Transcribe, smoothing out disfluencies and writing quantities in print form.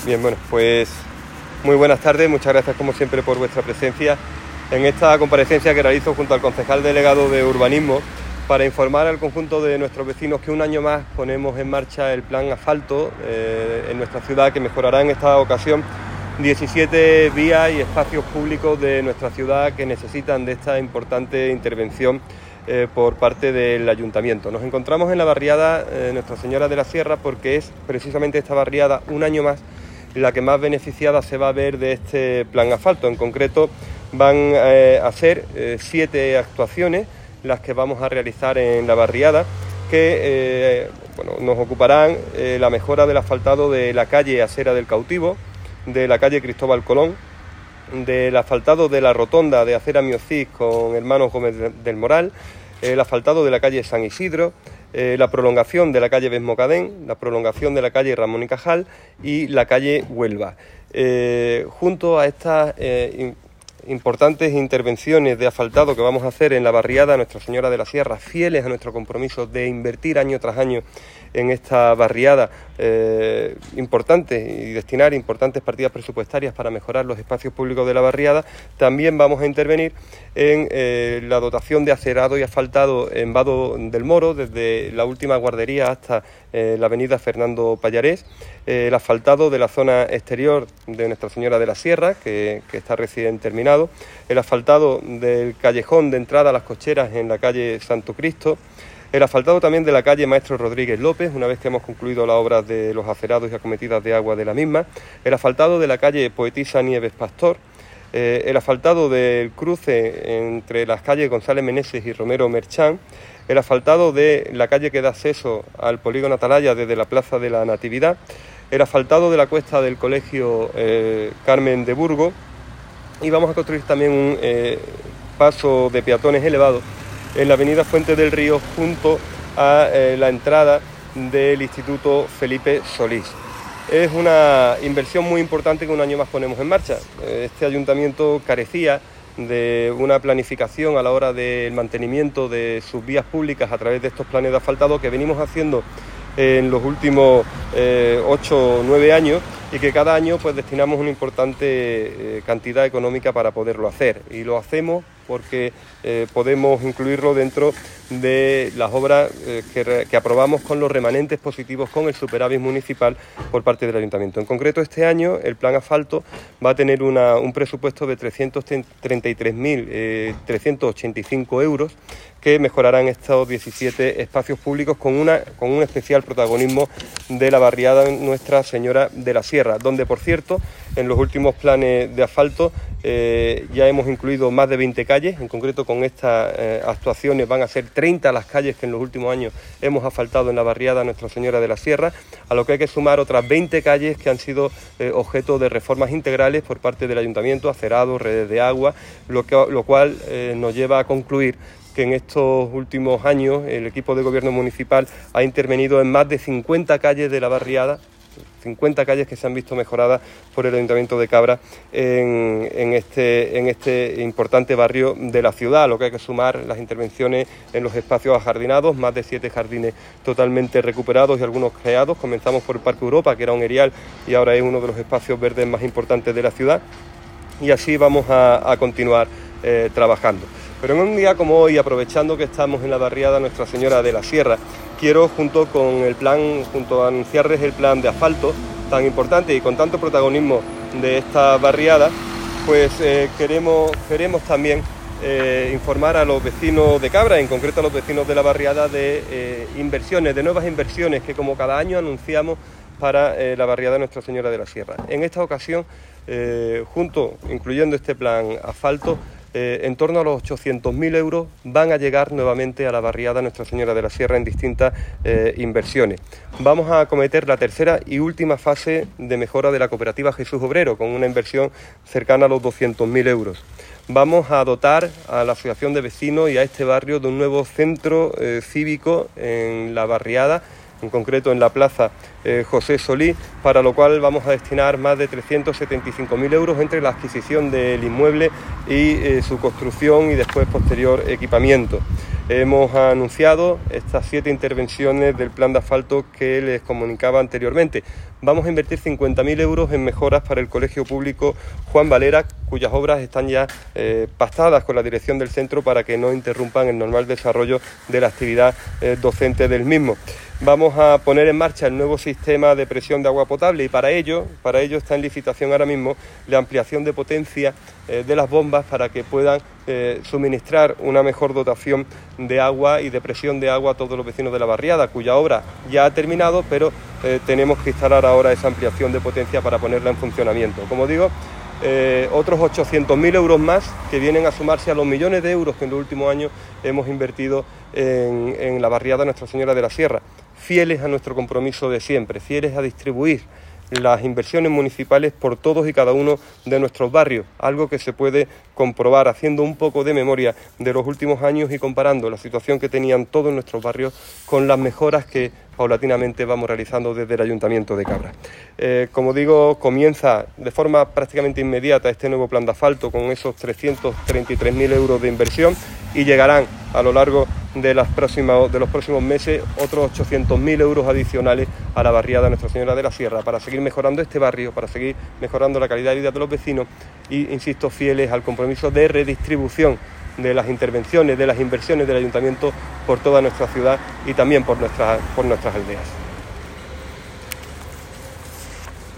Bien, bueno, pues muy buenas tardes, muchas gracias como siempre por vuestra presencia en esta comparecencia que realizo junto al concejal delegado de Urbanismo para informar al conjunto de nuestros vecinos que un año más ponemos en marcha el plan asfalto en nuestra ciudad, que mejorará en esta ocasión 17 vías y espacios públicos de nuestra ciudad que necesitan de esta importante intervención por parte del Ayuntamiento. Nos encontramos en la barriada Nuestra Señora de la Sierra porque es precisamente esta barriada un año más la que más beneficiada se va a ver de este plan asfalto. En concreto van a ser 7 actuaciones las que vamos a realizar en la barriada que nos ocuparán la mejora del asfaltado de la calle Acera del Cautivo, de la calle Cristóbal Colón, del asfaltado de la rotonda de Acera Miocís con Hermanos Gómez del Moral, el asfaltado de la calle San Isidro, la prolongación de la calle Besmocadén, la prolongación de la calle Ramón y Cajal y la calle Huelva. Junto a estas importantes intervenciones de asfaltado que vamos a hacer en la barriada Nuestra Señora de la Sierra, fieles a nuestro compromiso de invertir año tras año en esta barriada importantes y destinar importantes partidas presupuestarias para mejorar los espacios públicos de la barriada, también vamos a intervenir en la dotación de acerado y asfaltado en Vado del Moro, desde la última guardería hasta la avenida Fernando Pallarés, el asfaltado de la zona exterior de Nuestra Señora de la Sierra, que está recién terminado, el asfaltado del callejón de entrada a las cocheras en la calle Santo Cristo, el asfaltado también de la calle Maestro Rodríguez López, una vez que hemos concluido las obras de los acerados y acometidas de agua de la misma, el asfaltado de la calle Poetisa Nieves Pastor, el asfaltado del cruce entre las calles González Meneses y Romero Merchán, el asfaltado de la calle que da acceso al polígono Atalaya desde la Plaza de la Natividad, el asfaltado de la cuesta del Colegio Carmen de Burgos, y vamos a construir también un paso de peatones elevado en la avenida Fuente del Río junto a la entrada del Instituto Felipe Solís. Es una inversión muy importante que un año más ponemos en marcha. Este ayuntamiento carecía de una planificación a la hora del mantenimiento de sus vías públicas a través de estos planes de asfaltado que venimos haciendo en los últimos 8 o 9 años y que cada año pues destinamos una importante cantidad económica para poderlo hacer, y lo hacemos porque podemos incluirlo dentro de las obras que aprobamos con los remanentes positivos con el superávit municipal por parte del Ayuntamiento. En concreto, este año el plan asfalto va a tener un presupuesto de 333.385 euros que mejorarán estos 17 espacios públicos con un especial protagonismo de la barriada Nuestra Señora de la Sierra, donde, por cierto, en los últimos planes de asfalto ya hemos incluido más de 20 calles. En concreto, con estas actuaciones van a ser 30 las calles que en los últimos años hemos asfaltado en la barriada Nuestra Señora de la Sierra, a lo que hay que sumar otras 20 calles que han sido objeto de reformas integrales por parte del Ayuntamiento, acerados, redes de agua, lo cual nos lleva a concluir que en estos últimos años el equipo de gobierno municipal ha intervenido en más de 50 calles de la barriada, 50 calles que se han visto mejoradas por el Ayuntamiento de Cabra en este importante barrio de la ciudad, a lo que hay que sumar las intervenciones en los espacios ajardinados, más de 7 jardines totalmente recuperados y algunos creados. Comenzamos por el Parque Europa, que era un erial y ahora es uno de los espacios verdes más importantes de la ciudad, y así vamos a continuar trabajando. Pero en un día como hoy, aprovechando que estamos en la barriada Nuestra Señora de la Sierra, quiero, junto a anunciarles el plan de asfalto tan importante y con tanto protagonismo de esta barriada, pues queremos también informar a los vecinos de Cabra, en concreto a los vecinos de la barriada, de nuevas inversiones que como cada año anunciamos para la barriada Nuestra Señora de la Sierra. En esta ocasión, incluyendo este plan asfalto, en torno a los 800.000 euros van a llegar nuevamente a la barriada Nuestra Señora de la Sierra en distintas inversiones. Vamos a acometer la tercera y última fase de mejora de la cooperativa Jesús Obrero, con una inversión cercana a los 200.000 euros. Vamos a dotar a la asociación de vecinos y a este barrio de un nuevo centro cívico en la barriada, en concreto en la plaza José Solí, para lo cual vamos a destinar más de 375.000 euros entre la adquisición del inmueble y su construcción y después posterior equipamiento. Hemos anunciado estas 7 intervenciones del plan de asfalto que les comunicaba anteriormente. Vamos a invertir 50.000 euros en mejoras para el Colegio Público Juan Valera, cuyas obras están ya pactadas con la dirección del centro para que no interrumpan el normal desarrollo de la actividad docente del mismo. Vamos a poner en marcha el nuevo sistema de presión de agua potable y para ello está en licitación ahora mismo la ampliación de potencia de las bombas para que puedan suministrar una mejor dotación de agua y de presión de agua a todos los vecinos de la barriada, cuya obra ya ha terminado, pero tenemos que instalar ahora esa ampliación de potencia para ponerla en funcionamiento. Como digo, otros 800.000 euros más que vienen a sumarse a los millones de euros que en los últimos años hemos invertido en la barriada Nuestra Señora de la Sierra, fieles a nuestro compromiso de siempre, fieles a distribuir las inversiones municipales por todos y cada uno de nuestros barrios, algo que se puede comprobar haciendo un poco de memoria de los últimos años y comparando la situación que tenían todos nuestros barrios con las mejoras que paulatinamente vamos realizando desde el Ayuntamiento de Cabra. Como digo, comienza de forma prácticamente inmediata este nuevo plan de asfalto con esos 333.000 euros de inversión y llegarán a lo largo de los próximos meses otros 800.000 euros adicionales a la barriada Nuestra Señora de la Sierra para seguir mejorando este barrio, para seguir mejorando la calidad de vida de los vecinos y, insisto, fieles al compromiso de redistribución de las intervenciones, de las inversiones del Ayuntamiento por toda nuestra ciudad y también por nuestras aldeas.